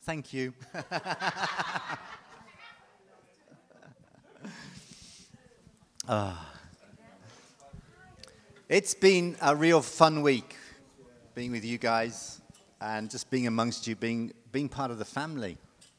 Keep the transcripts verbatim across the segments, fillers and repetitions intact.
Thank you. Ah. It's been a real fun week being with you guys and just being amongst you, being being part of the family.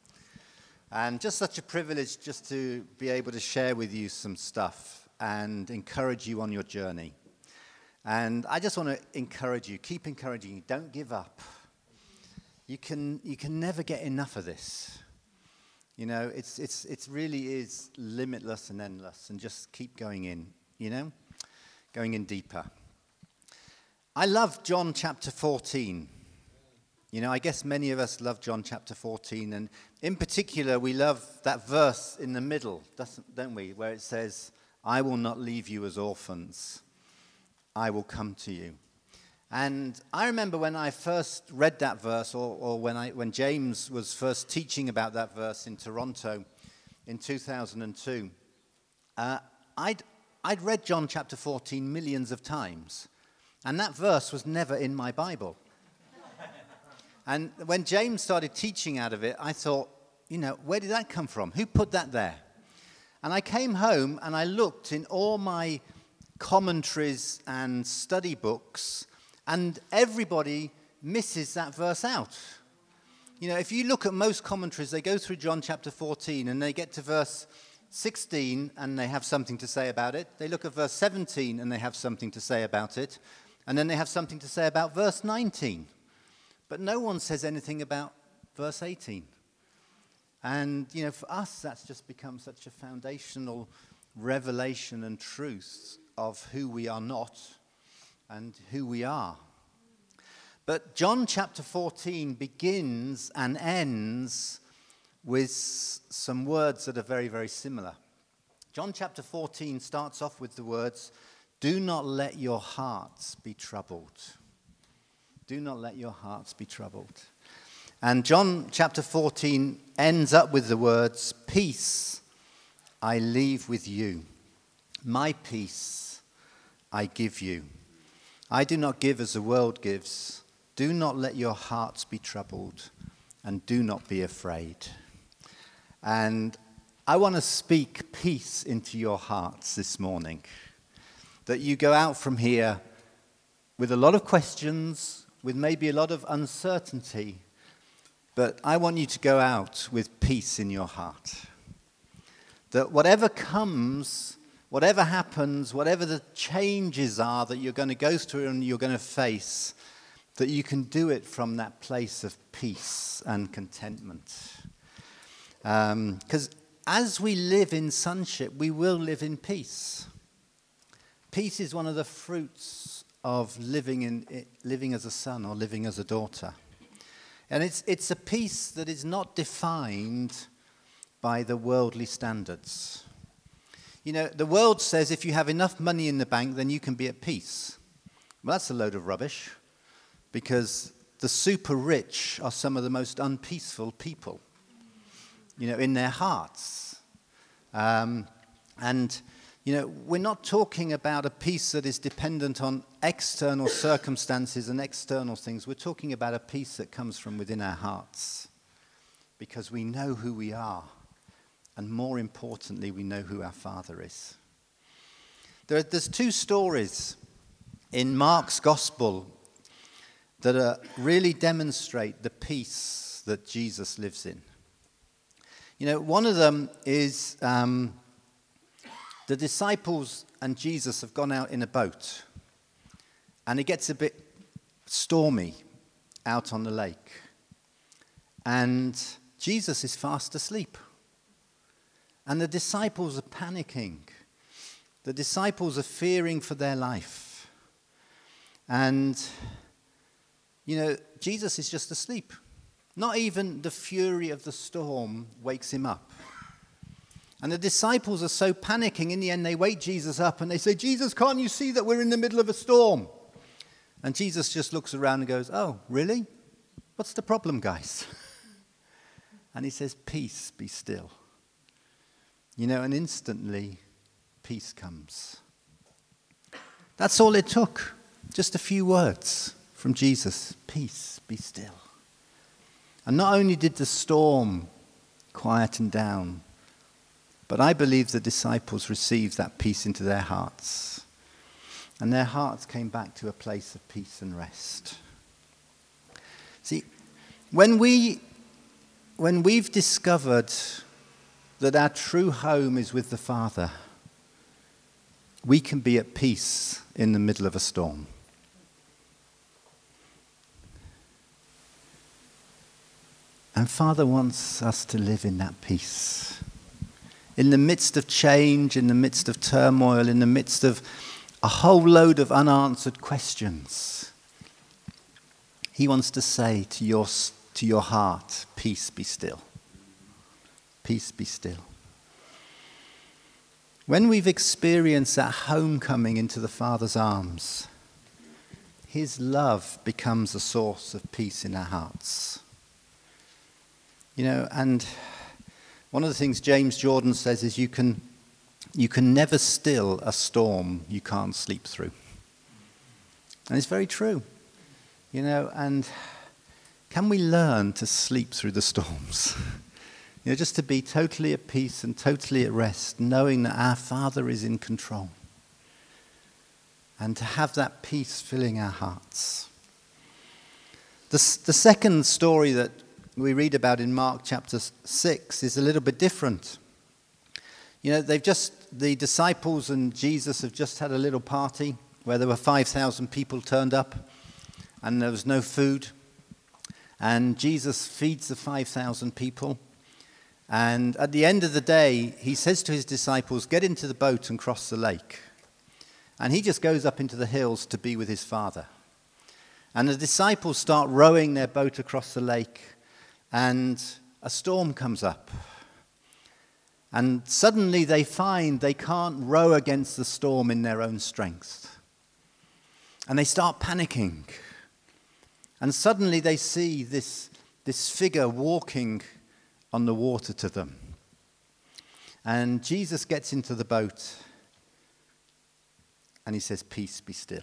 And just such a privilege just to be able to share with you some stuff and encourage you on your journey. And I just want to encourage you, keep encouraging you, don't give up. You can you can never get enough of this. You know, it's it's it really is limitless and endless, and just keep going in, you know, going in deeper. I love John chapter fourteen. You know, I guess many of us love John chapter fourteen, and in particular, we love that verse in the middle, don't we, where it says, "I will not leave you as orphans. I will come to you." And I remember when I first read that verse, or, or when I when James was first teaching about that verse in Toronto in two thousand two, uh, I'd I'd read John chapter fourteen millions of times, and that verse was never in my Bible. And when James started teaching out of it, I thought, you know, where did that come from? Who put that there? And I came home and I looked in all my commentaries and study books, and everybody misses that verse out. You know, if you look at most commentaries, they go through John chapter fourteen and they get to verse sixteen and they have something to say about it. They look at verse seventeen and they have something to say about it. And then they have something to say about verse nineteen. But no one says anything about verse eighteen. And, you know, for us, that's just become such a foundational revelation and truth of who we are not and who we are. But John chapter fourteen begins and ends with some words that are very, very similar. John chapter fourteen starts off with the words, "Do not let your hearts be troubled." Do not let your hearts be troubled. And John chapter fourteen ends up with the words, "Peace I leave with you. My peace I give you. I do not give as the world gives. Do not let your hearts be troubled, and do not be afraid." And I want to speak peace into your hearts this morning. That you go out from here with a lot of questions, with maybe a lot of uncertainty, but I want you to go out with peace in your heart. That whatever comes, whatever happens, whatever the changes are that you're going to go through and you're going to face, that you can do it from that place of peace and contentment. Because um, as we live in sonship, we will live in peace. Peace is one of the fruits of living in living as a son or living as a daughter. And it's it's a peace that is not defined by the worldly standards. You know, the world says if you have enough money in the bank, then you can be at peace. Well, that's a load of rubbish, because the super rich are some of the most unpeaceful people, you know, in their hearts. Um, and You know, we're not talking about a peace that is dependent on external circumstances and external things. We're talking about a peace that comes from within our hearts, because we know who we are, and more importantly, we know who our Father is. There, there's two stories in Mark's Gospel that are, really demonstrate the peace that Jesus lives in. You know, one of them is Um, The disciples and Jesus have gone out in a boat, and it gets a bit stormy out on the lake. And Jesus is fast asleep. And the disciples are panicking. The disciples are fearing for their life. And, you know, Jesus is just asleep. Not even the fury of the storm wakes him up. And the disciples are so panicking, in the end they wake Jesus up and they say, "Jesus, can't you see that we're in the middle of a storm?" And Jesus just looks around and goes, "Oh, really? What's the problem, guys?" And he says, "Peace, be still." You know, and instantly peace comes. That's all it took. Just a few words from Jesus. Peace, be still. And not only did the storm quieten down, but I believe the disciples received that peace into their hearts. And their hearts came back to a place of peace and rest. See, when, we, when we've discovered that our true home is with the Father, we can be at peace in the middle of a storm. And Father wants us to live in that peace. In the midst of change, in the midst of turmoil, in the midst of a whole load of unanswered questions, he wants to say to your, to your heart, peace be still. Peace be still. When we've experienced that homecoming into the Father's arms, his love becomes a source of peace in our hearts. You know, and one of the things James Jordan says is you can, you can never still a storm you can't sleep through. And it's very true. You know, and can we learn to sleep through the storms? You know, just to be totally at peace and totally at rest, knowing that our Father is in control. And to have that peace filling our hearts. The, the second story that we read about in Mark chapter six is a little bit different. You know, they've just, the disciples and Jesus have just had a little party where there were five thousand people turned up and there was no food. And Jesus feeds the five thousand people. And at the end of the day, he says to his disciples, get into the boat and cross the lake. And he just goes up into the hills to be with his Father. And the disciples start rowing their boat across the lake. And a storm comes up. And suddenly they find they can't row against the storm in their own strength. And they start panicking. And suddenly they see this, this figure walking on the water to them. And Jesus gets into the boat and he says, peace be still.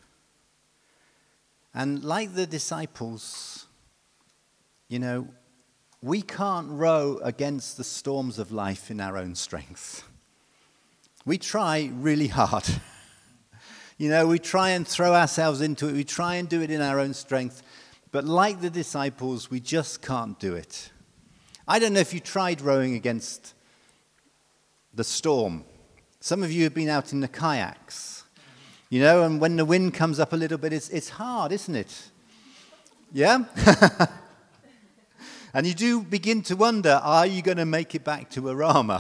And like the disciples, you know, we can't row against the storms of life in our own strength. We try really hard. You know, we try and throw ourselves into it. We try and do it in our own strength. But like the disciples, we just can't do it. I don't know if you tried rowing against the storm. Some of you have been out in the kayaks. You know, and when the wind comes up a little bit, it's, it's hard, isn't it? Yeah? And you do begin to wonder, are you going to make it back to Arama?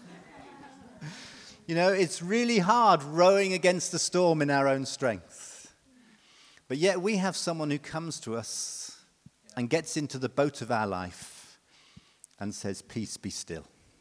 You know, it's really hard rowing against the storm in our own strength. But yet we have someone who comes to us and gets into the boat of our life and says, peace be still.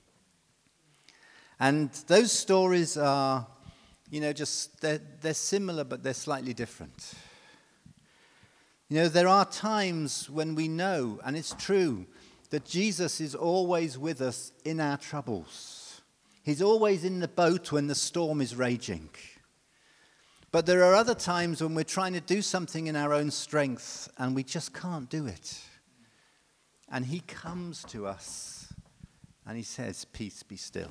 And those stories are, you know, just, they're, they're similar, but they're slightly different. You know, there are times when we know, and it's true, that Jesus is always with us in our troubles. He's always in the boat when the storm is raging. But there are other times when we're trying to do something in our own strength and we just can't do it. And he comes to us and he says, peace be still.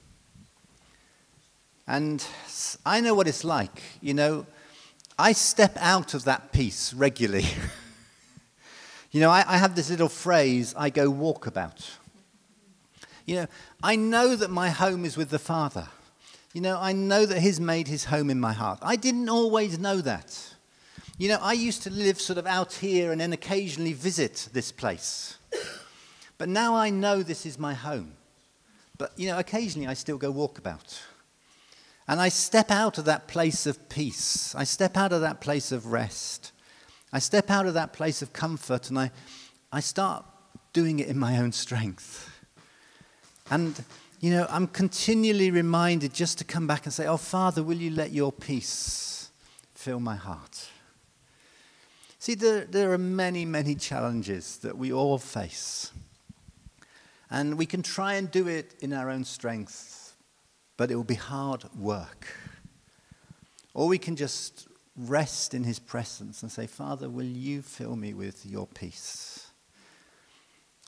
And I know what it's like. You know, I step out of that peace regularly. You know, I, I have this little phrase, I go walkabout. You know, I know that my home is with the Father. You know, I know that he's made his home in my heart. I didn't always know that. You know, I used to live sort of out here and then occasionally visit this place. But now I know this is my home. But, you know, occasionally I still go walkabout. And I step out of that place of peace. I step out of that place of rest. I step out of that place of comfort and I, I start doing it in my own strength. And, you know, I'm continually reminded just to come back and say, oh, Father, will you let your peace fill my heart? See, there, there are many, many challenges that we all face. And we can try and do it in our own strength, but it will be hard work. Or we can just rest in his presence and say, Father, will you fill me with your peace?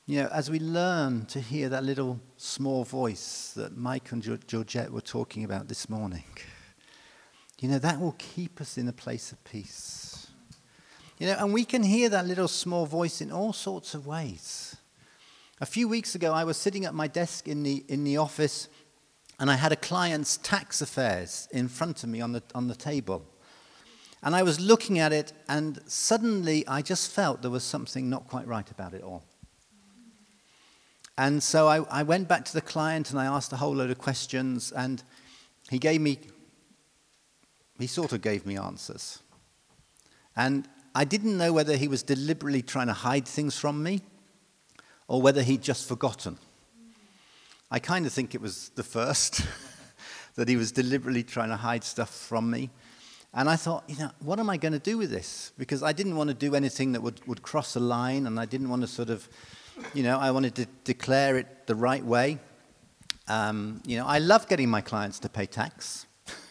You know, as we learn to hear that little small voice that Mike and Georgette were talking about this morning, you know, that will keep us in a place of peace. You know, and we can hear that little small voice in all sorts of ways. A few weeks ago, I was sitting at my desk in the in the office, and I had a client's tax affairs in front of me on the on the table. And I was looking at it, and suddenly I just felt there was something not quite right about it all. And so I, I went back to the client, and I asked a whole load of questions, and he gave me, he sort of gave me answers. And I didn't know whether he was deliberately trying to hide things from me, or whether he'd just forgotten. I kind of think it was the first, that he was deliberately trying to hide stuff from me. And I thought, you know, what am I going to do with this? Because I didn't want to do anything that would, would cross a line, and I didn't want to sort of, you know, I wanted to declare it the right way. Um, you know, I love getting my clients to pay tax.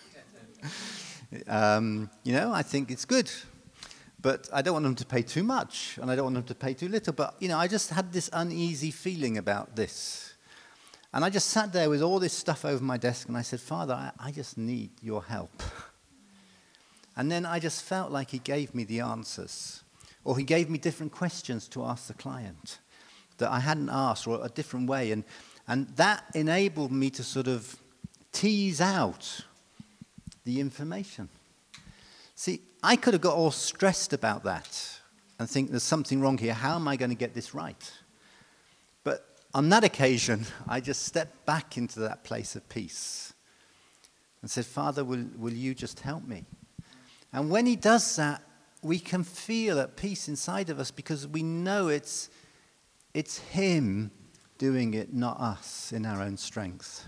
um, you know, I think it's good. But I don't want them to pay too much, and I don't want them to pay too little. But, you know, I just had this uneasy feeling about this. And I just sat there with all this stuff over my desk, and I said, Father, I, I just need your help. And then I just felt like he gave me the answers. Or he gave me different questions to ask the client that I hadn't asked, or a different way. And, and that enabled me to sort of tease out the information. See, I could have got all stressed about that and think there's something wrong here. How am I going to get this right? But on that occasion, I just stepped back into that place of peace and said, Father, will, will you just help me? And when he does that, we can feel at peace inside of us, because we know it's, it's him doing it, not us in our own strength.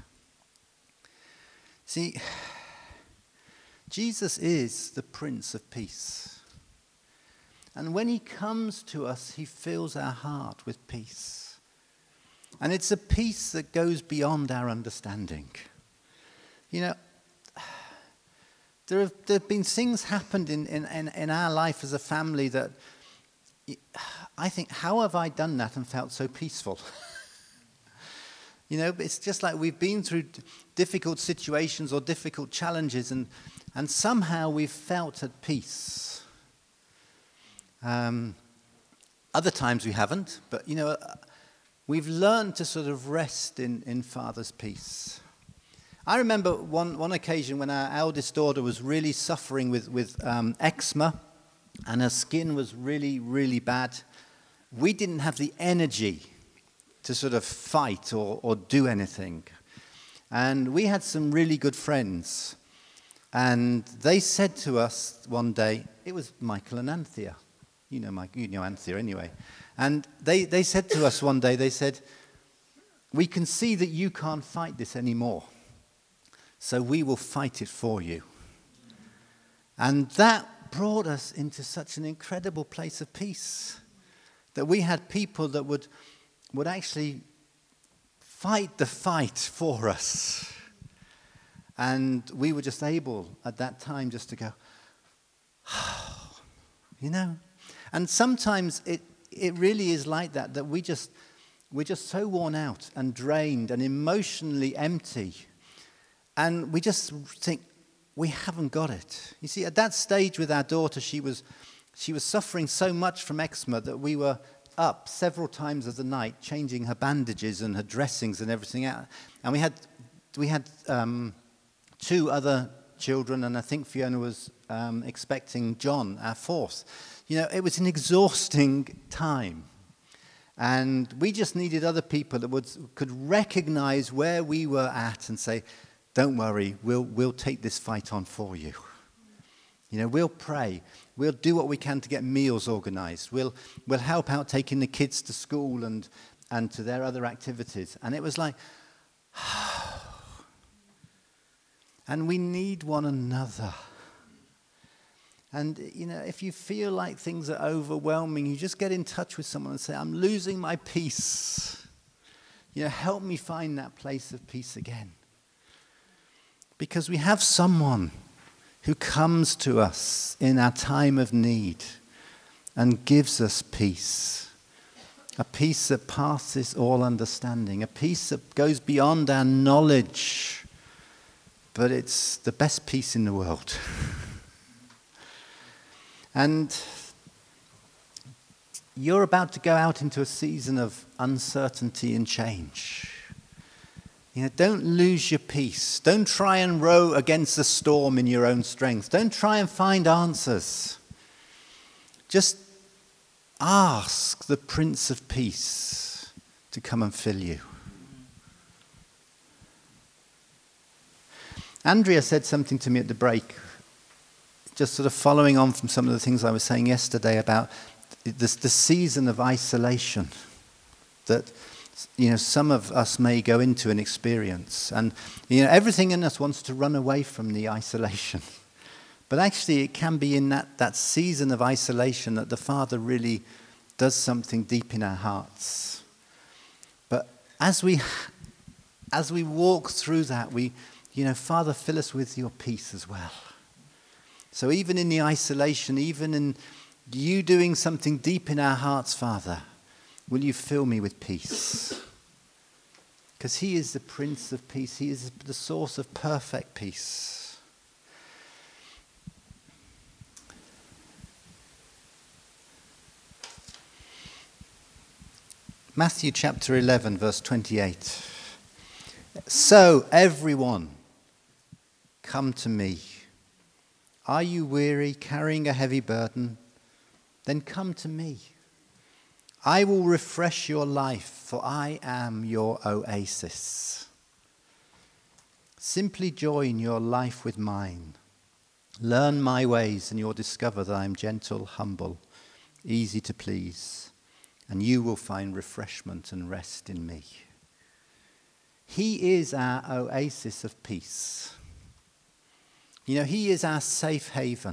See, Jesus is the Prince of Peace. And when he comes to us, he fills our heart with peace. And it's a peace that goes beyond our understanding. You know, there have, there have been things happened in, in, in, in our life as a family that I think, how have I done that and felt so peaceful? You know, it's just like we've been through difficult situations or difficult challenges, and, and somehow we've felt at peace. Um, other times we haven't, but, you know, we've learned to sort of rest in, in Father's peace. I remember one, one occasion when our eldest daughter was really suffering with, with um, eczema, and her skin was really, really bad. We didn't have the energy to sort of fight or, or do anything. And we had some really good friends. And they said to us one day, it was Michael and Anthea. You know Mike, you know Anthea anyway. And they, they said to us one day, they said, we can see that you can't fight this anymore, so we will fight it for you. And that brought us into such an incredible place of peace, that we had people that would, would actually fight the fight for us. And we were just able at that time just to go, oh, you know. And sometimes it, it really is like that, that we just, we're just so worn out and drained and emotionally empty. And we just think, we haven't got it. You see, at that stage with our daughter, she was, she was suffering so much from eczema that we were up several times of the night changing her bandages and her dressings and everything out. And we had, we had um, two other children, and I think Fiona was um, expecting John, our fourth. You know, it was an exhausting time. And we just needed other people that would, could recognize where we were at and say, don't worry, we'll, we'll take this fight on for you. You know, we'll pray. We'll do what we can to get meals organized. We'll, we'll help out taking the kids to school and, and to their other activities. And it was like, and we need one another. And, you know, if you feel like things are overwhelming, you just get in touch with someone and say, I'm losing my peace. You know, help me find that place of peace again. Because we have someone who comes to us in our time of need and gives us peace. a peace that passes all understanding, a peace that goes beyond our knowledge, but it's the best peace in the world. And you're about to go out into a season of uncertainty and change. You know, don't lose your peace. Don't try and row against the storm in your own strength. Don't try and find answers. Just ask the Prince of Peace to come and fill you. Andrea said something to me at the break, just sort of following on from some of the things I was saying yesterday about this, the season of isolation that, you know, some of us may go into and experience. And, you know, everything in us wants to run away from the isolation. But actually it can be in that, that season of isolation that the Father really does something deep in our hearts. But as we, as we walk through that, we, you know, Father, fill us with your peace as well. So even in the isolation, even in you doing something deep in our hearts, Father, will you fill me with peace? Because he is the Prince of Peace. He is the source of perfect peace. Matthew chapter eleven, verse twenty-eight. So everyone, come to me. Are you weary, carrying a heavy burden? Then come to me. I will refresh your life, for I am your oasis. Simply join your life with mine. Learn my ways, and you'll discover that I am gentle, humble, easy to please, and you will find refreshment and rest in me. He is our oasis of peace. You know, he is our safe haven.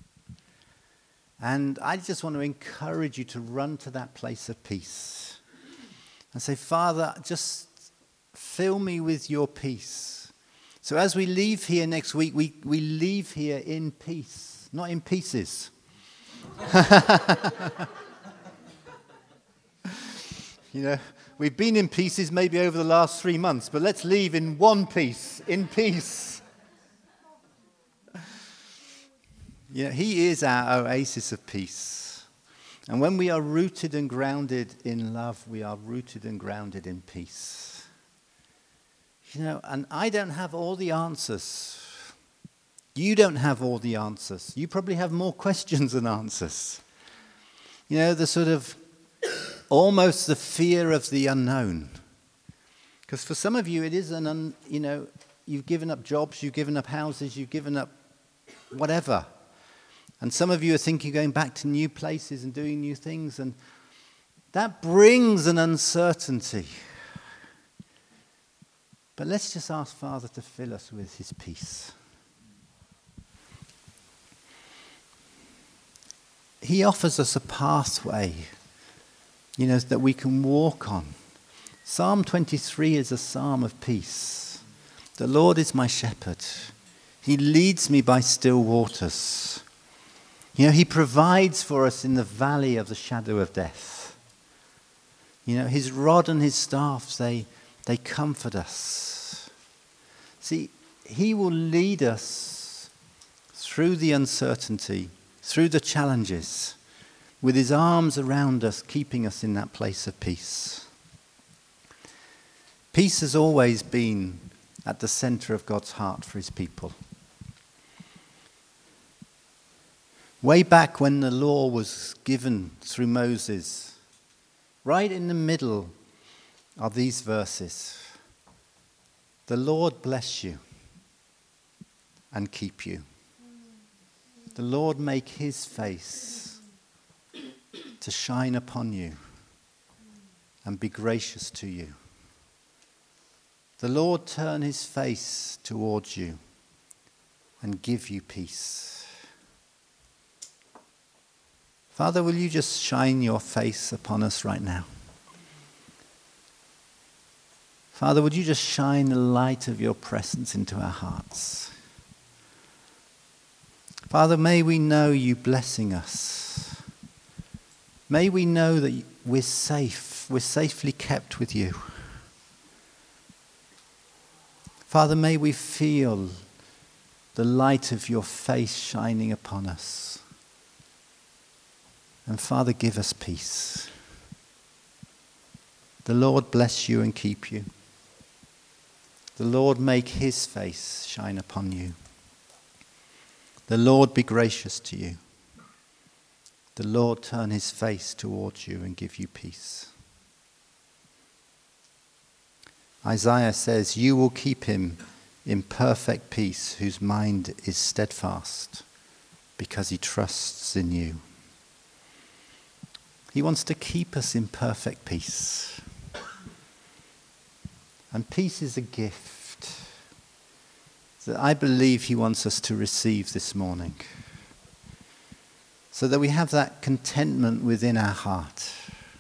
And I just want to encourage you to run to that place of peace and say, Father, just fill me with your peace. So as we leave here next week, we, we leave here in peace, not in pieces. You know, we've been in pieces maybe over the last three months, but let's leave in one piece, in peace. You know, he is our oasis of peace. And when we are rooted and grounded in love, we are rooted and grounded in peace. You know, and I don't have all the answers. You don't have all the answers. You probably have more questions than answers. You know, the sort of almost the fear of the unknown. Because for some of you, it is an, un, you know, you've given up jobs, you've given up houses, you've given up whatever. And some of you are thinking going back to new places and doing new things. And that brings an uncertainty. But let's just ask Father to fill us with his peace. He offers us a pathway, you know, that we can walk on. Psalm twenty-three is a psalm of peace. The Lord is my shepherd. He leads me by still waters. You know, he provides for us in the valley of the shadow of death. You know, his rod and his staff, they, they comfort us. See, he will lead us through the uncertainty, through the challenges, with his arms around us, keeping us in that place of peace. Peace has always been at the center of God's heart for his people. Way back when the law was given through Moses, right in the middle are these verses. The Lord bless you and keep you. The Lord make his face to shine upon you and be gracious to you. The Lord turn his face towards you and give you peace. Father, will you just shine your face upon us right now? Father, would you just shine the light of your presence into our hearts? Father, may we know you blessing us. May we know that we're safe. We're safely kept with you. Father, may we feel the light of your face shining upon us. And Father, give us peace. The Lord bless you and keep you. The Lord make his face shine upon you. The Lord be gracious to you. The Lord turn his face towards you and give you peace. Isaiah says, you will keep him in perfect peace whose mind is steadfast because he trusts in you. He wants to keep us in perfect peace. And peace is a gift that I believe he wants us to receive this morning, so that we have that contentment within our heart.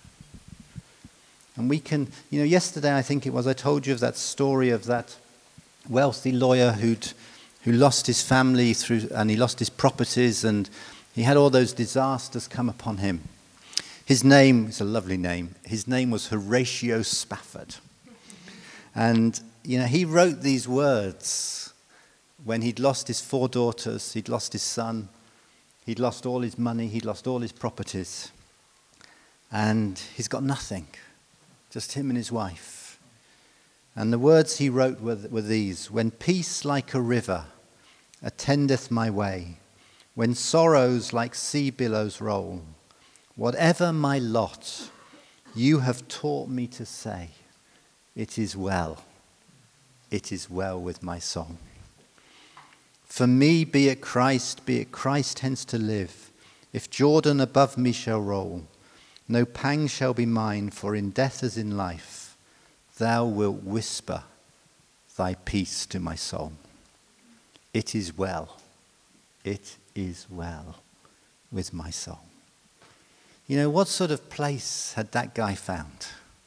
And we can, you know, yesterday I think it was, I told you of that story of that wealthy lawyer who'd, who lost his family through, and he lost his properties, and he had all those disasters come upon him. His name, it's a lovely name, his name was Horatio Spafford. And, you know, he wrote these words when he'd lost his four daughters, he'd lost his son, he'd lost all his money, he'd lost all his properties. And he's got nothing, just him and his wife. And the words he wrote were, were these: when peace like a river attendeth my way, when sorrows like sea billows roll, whatever my lot, you have taught me to say, it is well, it is well with my soul. For me, be it Christ, be it Christ hence to live. If Jordan above me shall roll, no pang shall be mine, for in death as in life, thou wilt whisper thy peace to my soul. It is well, it is well with my soul. You know, what sort of place had that guy found?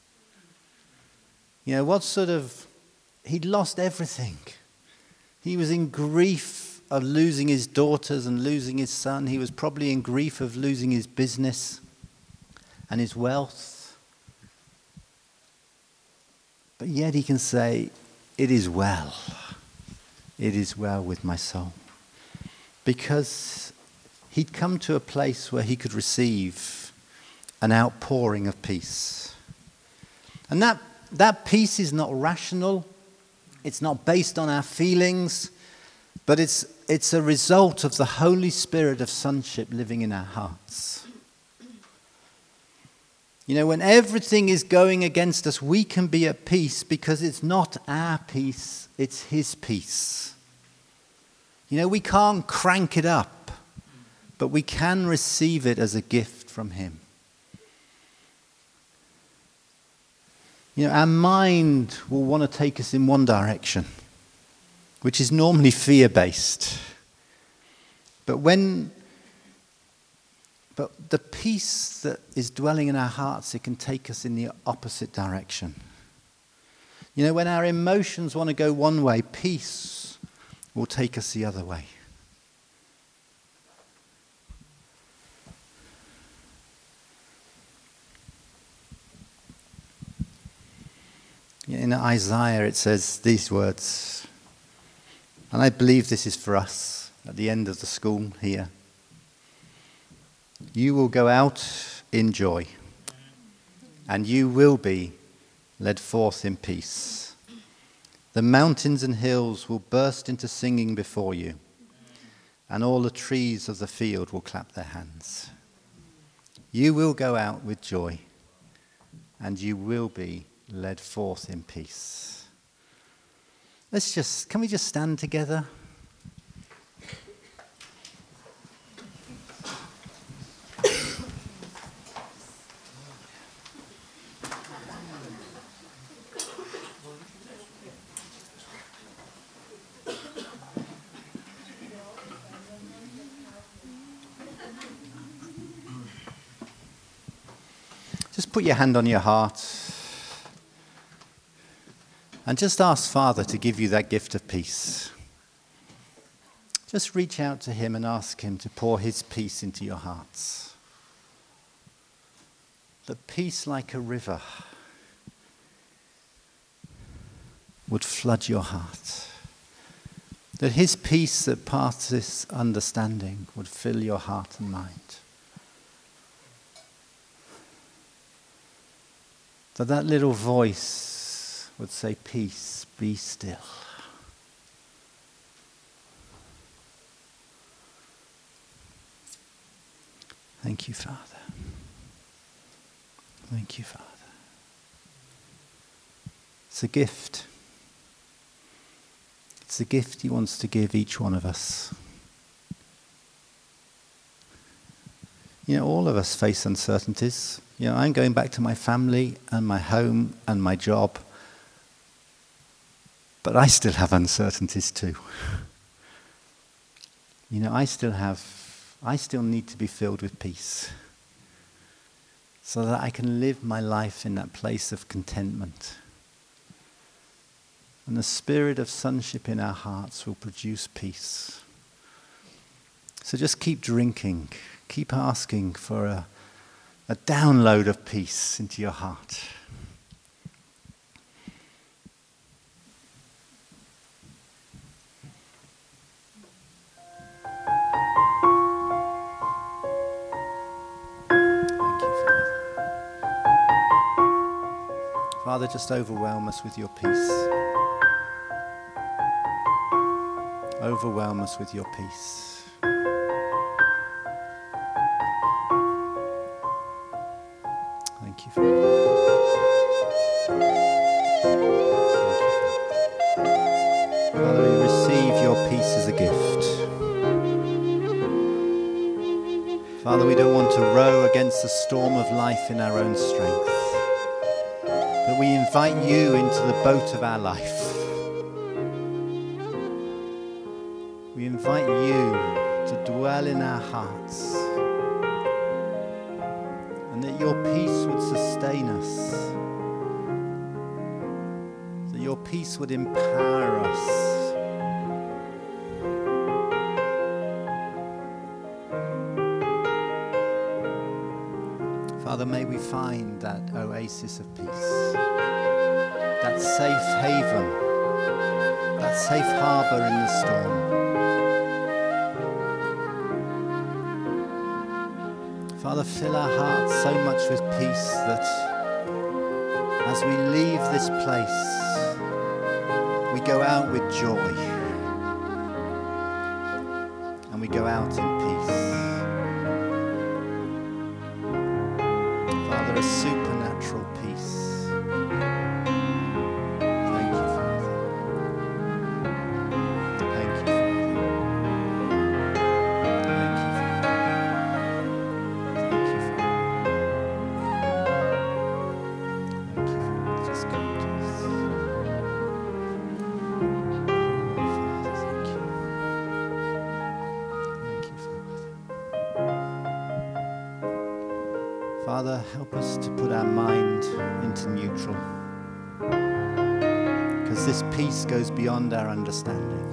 You know, what sort of, he'd lost everything. He was in grief of losing his daughters and losing his son. He was probably in grief of losing his business and his wealth. But yet he can say, it is well. It is well with my soul. Because he'd come to a place where he could receive an outpouring of peace. And that That peace is not rational, it's not based on our feelings, but it's, it's a result of the Holy Spirit of sonship living in our hearts. You know, when everything is going against us, we can be at peace because it's not our peace, it's his peace. You know, we can't crank it up, but we can receive it as a gift from him. You know, our mind will want to take us in one direction, which is normally fear-based. But when, but the peace that is dwelling in our hearts, it can take us in the opposite direction. You know, when our emotions want to go one way, peace will take us the other way. In Isaiah, it says these words, and I believe this is for us at the end of the school here. You will go out in joy, and you will be led forth in peace. The mountains and hills will burst into singing before you, and all the trees of the field will clap their hands. You will go out with joy, and you will be led forth in peace. Let's just, can we just stand together? Just put your hand on your heart. And just ask Father to give you that gift of peace. Just reach out to him and ask him to pour his peace into your hearts. that peace like a river would flood your heart. That his peace that passes understanding would fill your heart and mind. That that little voice would say, peace, be still. Thank you, Father. Thank you, Father. It's a gift. It's a gift he wants to give each one of us. You know, all of us face uncertainties. You know, I'm going back to my family and my home and my job, but I still have uncertainties too. You know, I still have, I still need to be filled with peace so that I can live my life in that place of contentment. And the spirit of sonship in our hearts will produce peace. So just keep drinking, keep asking for a, a download of peace into your heart. Thank you, Father. Father, just overwhelm us with your peace. Overwhelm us with your peace. Thank you, Father. Thank you, Father. Father, we receive your peace as a gift. Father, we don't want to row against the storm of life in our own strength, but we invite you into the boat of our life. We invite you to dwell in our hearts, and that your peace would sustain us, that your peace would empower us. Father, may we find that oasis of peace, that safe haven, that safe harbor in the storm. Father, fill our hearts so much with peace that as we leave this place, we go out with joy and we go out in peace. Father, a supernatural peace. Thank you, Father. Thank you, Father. Thank you, Father. Thank you, Father. Thank you, Father. Just come to us. Oh, Father, thank you. Thank you, Father. Father, help us to put our mind into neutral, because this peace goes beyond our understanding.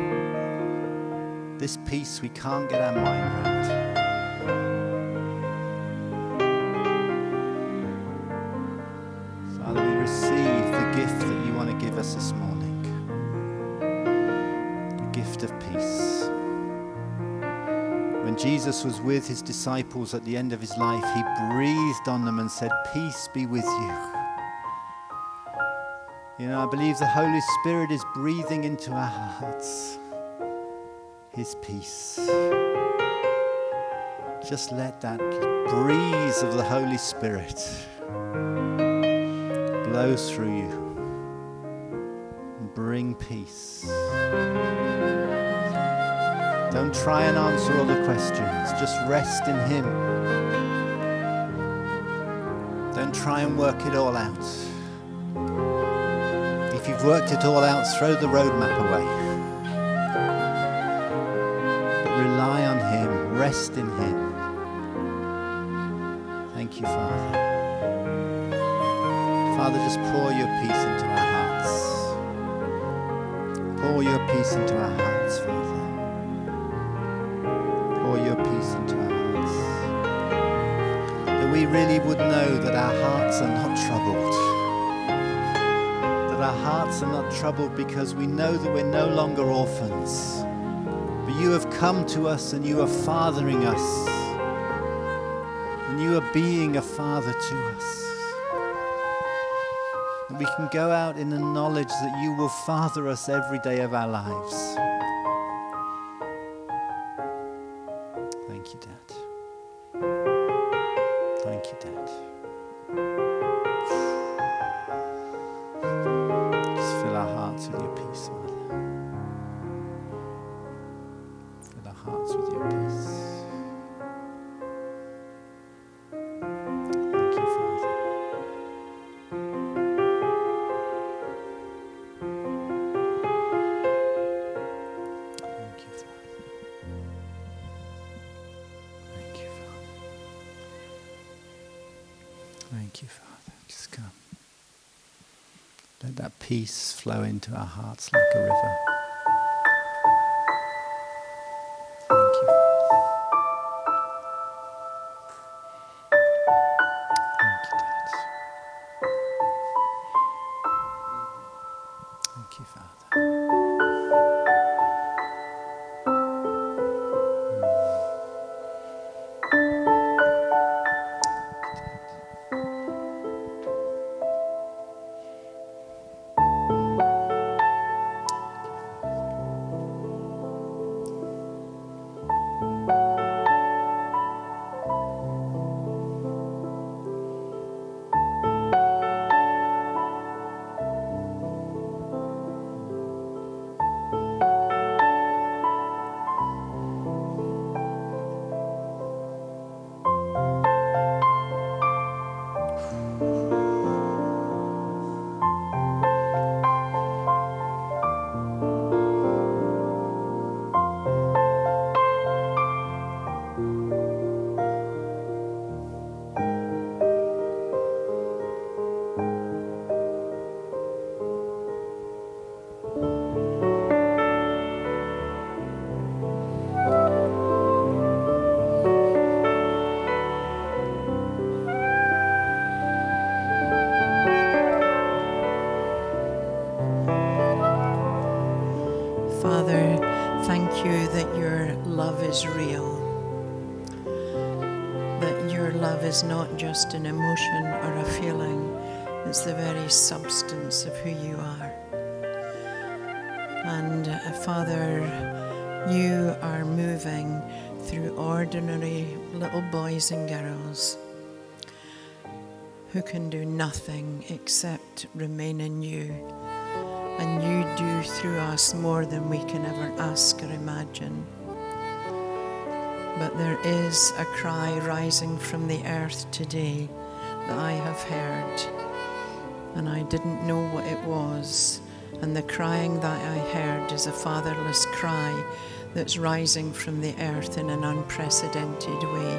This peace we can't get our mind around. Father, we receive the gift that you want to give us this morning, the gift of peace. When Jesus was with his disciples at the end of his life, he breathed on them and said, "Peace be with you." You know, I believe the Holy Spirit is breathing into our hearts his peace. Just let that breeze of the Holy Spirit blow through you and bring peace. Don't try and answer all the questions. Just rest in him. Don't try and work it all out. If you've worked it all out, throw the roadmap away. But rely on him. Rest in him. Thank you, Father. Father, just pour your peace into our hearts. Pour your peace into our hearts, Father. Pour your peace into our hearts. That we really would know that our hearts are not troubled. That our hearts are not troubled because we know that we're no longer orphans. But you have come to us and you are fathering us. And you are being a father to us. And we can go out in the knowledge that you will father us every day of our lives. Thank you, Dad. Thank you, Dad. Just fill our hearts with your peace, Father. Fill our hearts with your peace. Thank you, Father. Thank you, Father. Thank you, Father. Thank you, Father. Just come. Let that peace flow into our hearts like a river. Thank you, Father. Thank you, Dad. Thank you, Father. Father, thank you that your love is real. That your love is not just an emotion or a feeling, it's the very substance of who you are. And uh, Father, you are moving through ordinary little boys and girls who can do nothing except remain in you. And you do through us more than we can ever ask or imagine. But there is a cry rising from the earth today that I have heard, and I didn't know what it was. And the crying that I heard is a fatherless cry that's rising from the earth in an unprecedented way.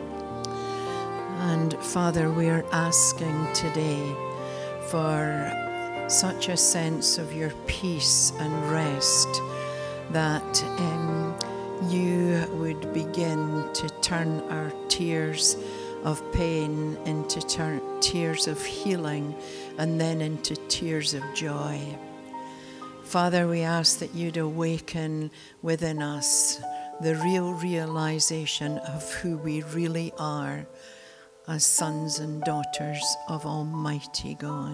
And Father, we are asking today for such a sense of your peace and rest that um, you would begin to turn our tears of pain into ter- tears of healing and then into tears of joy. Father, we ask that you'd awaken within us the real realization of who we really are as sons and daughters of Almighty God.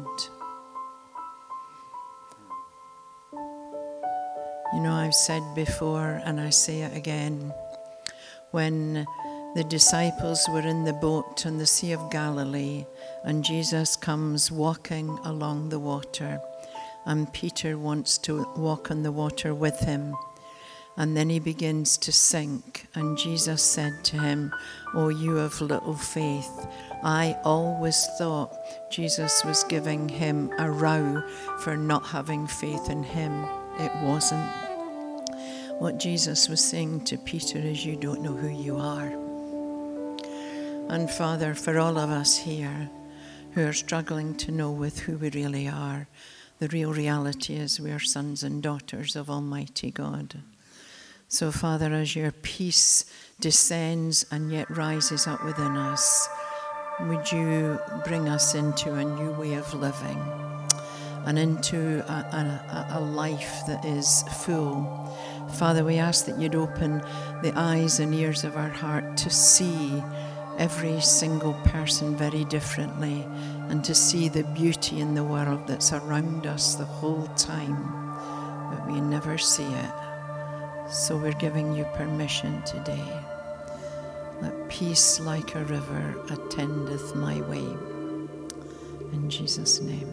You know, I've said before, and I say it again, when the disciples were in the boat on the Sea of Galilee, and Jesus comes walking along the water, and Peter wants to walk on the water with him, and then he begins to sink, and Jesus said to him, "Oh, you of little faith." I always thought Jesus was giving him a row for not having faith in him. It wasn't. What Jesus was saying to Peter is, you don't know who you are. And Father, for all of us here who are struggling to know with who we really are, the real reality is we are sons and daughters of Almighty God. So Father, as your peace descends and yet rises up within us, would you bring us into a new way of living and into a, a, a life that is full. Father, we ask that you'd open the eyes and ears of our heart to see every single person very differently and to see the beauty in the world that's around us the whole time, but we never see it. So we're giving you permission today. Let peace like a river attendeth my way. In Jesus' name.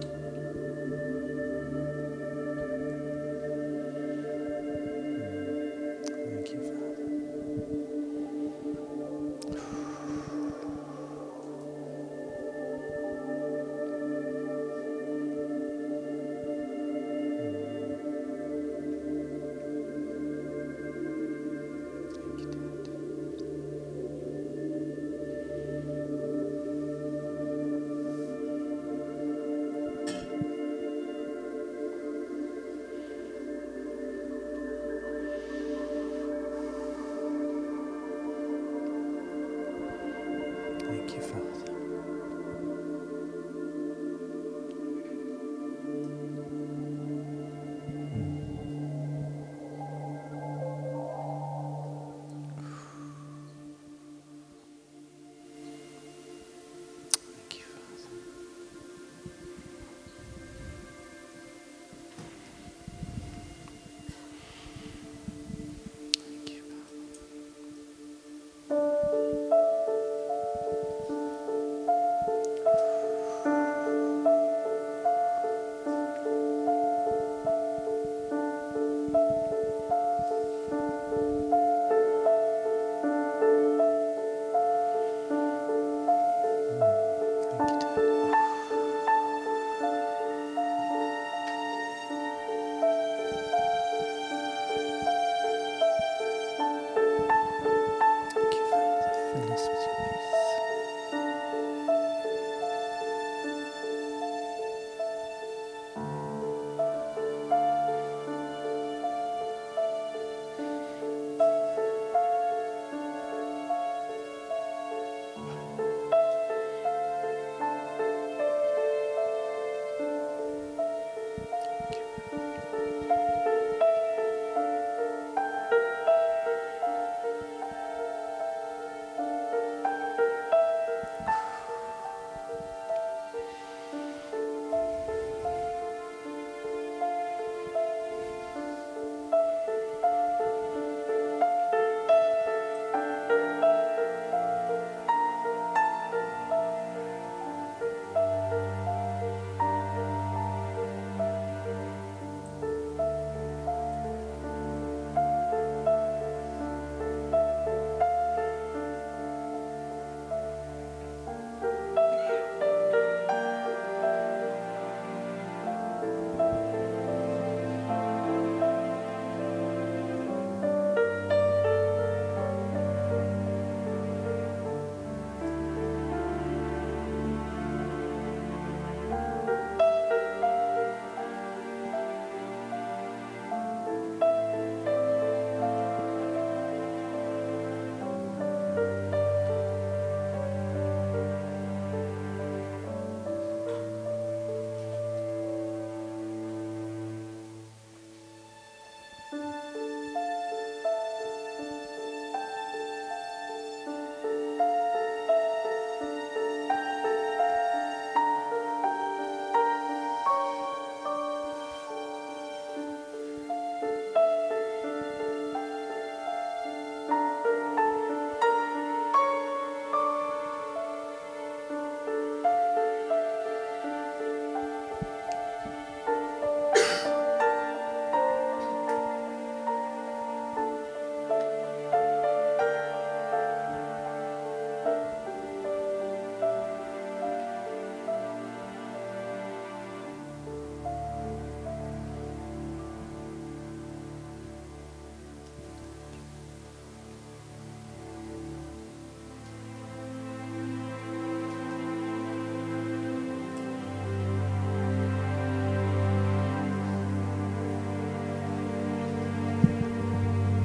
Thank you, Father. Thank you, Father. Thank you, Father. Thank you, Father. Thank you, Dad. Thank you, Father. Fill us with your peace.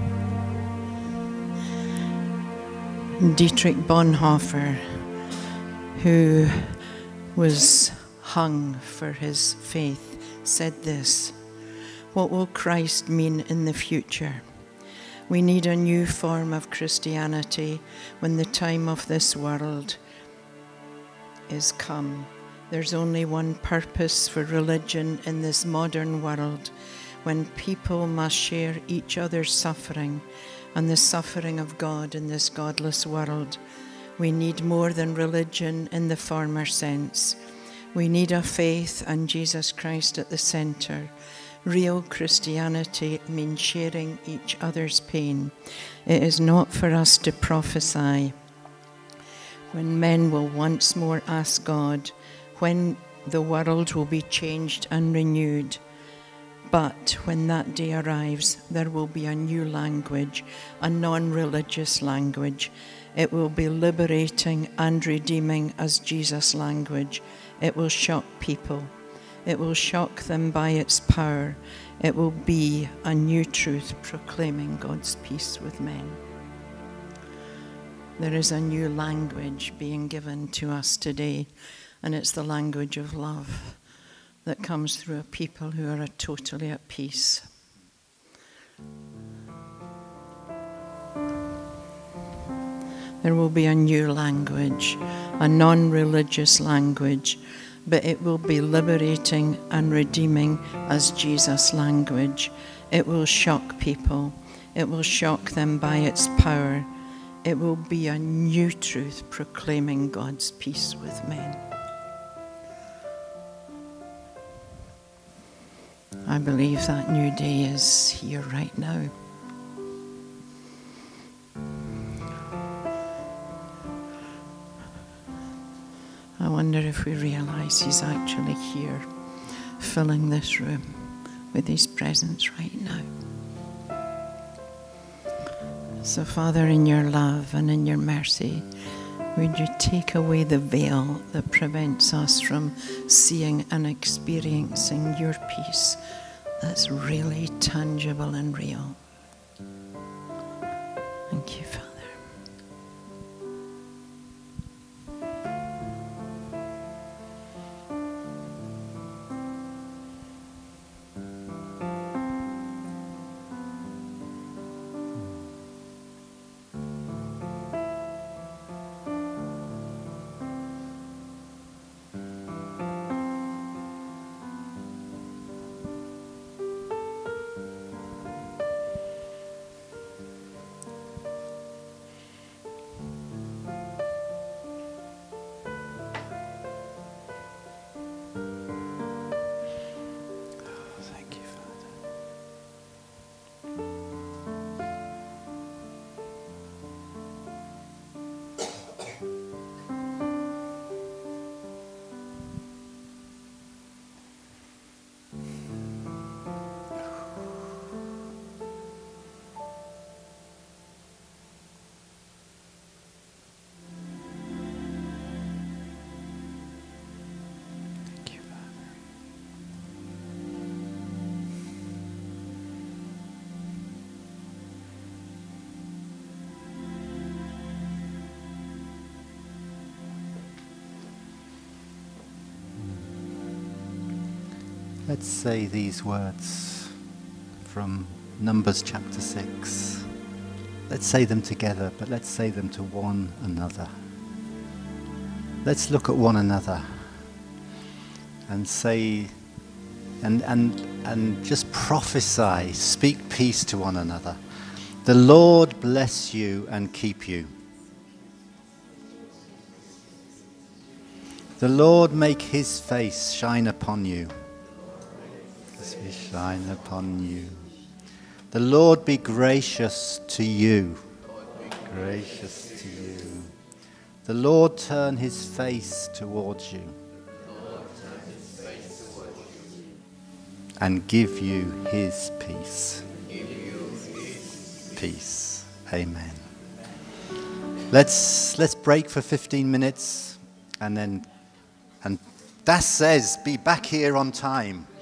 Dietrich Bonhoeffer who was hung for his faith, said this: what will Christ mean in the future? We need a new form of Christianity when the time of this world is come. There's only one purpose for religion in this modern world, when people must share each other's suffering and the suffering of God in this godless world. We need more than religion in the former sense. We need a faith and Jesus Christ at the center. Real Christianity means sharing each other's pain. It is not for us to prophesy when men will once more ask God when the world will be changed and renewed. But when that day arrives, there will be a new language, a non-religious language. It will be liberating and redeeming as Jesus' language. It will shock people. It will shock them by its power. It will be a new truth proclaiming God's peace with men. There is a new language being given to us today, and it's the language of love that comes through a people who are totally at peace. There will be a new language, a non-religious language, but it will be liberating and redeeming as Jesus' language. It will shock people. It will shock them by its power. It will be a new truth proclaiming God's peace with men. I believe that new day is here right now. I wonder if we realize he's actually here, filling this room with his presence right now. So, Father, in your love and in your mercy, would you take away the veil that prevents us from seeing and experiencing your peace that's really tangible and real. Thank you, Father. Let's say these words from Numbers chapter six. Let's say them together, but let's say them to one another. Let's look at one another and say, and, and, and just prophesy, speak peace to one another. The Lord bless you and keep you. The Lord make his face shine upon you. Shine upon you. The Lord be gracious to you. Gracious to you. The Lord turn his face towards you. And give you his peace. Peace. Amen. Let's let's break for fifteen minutes, and then and that says be back here on time.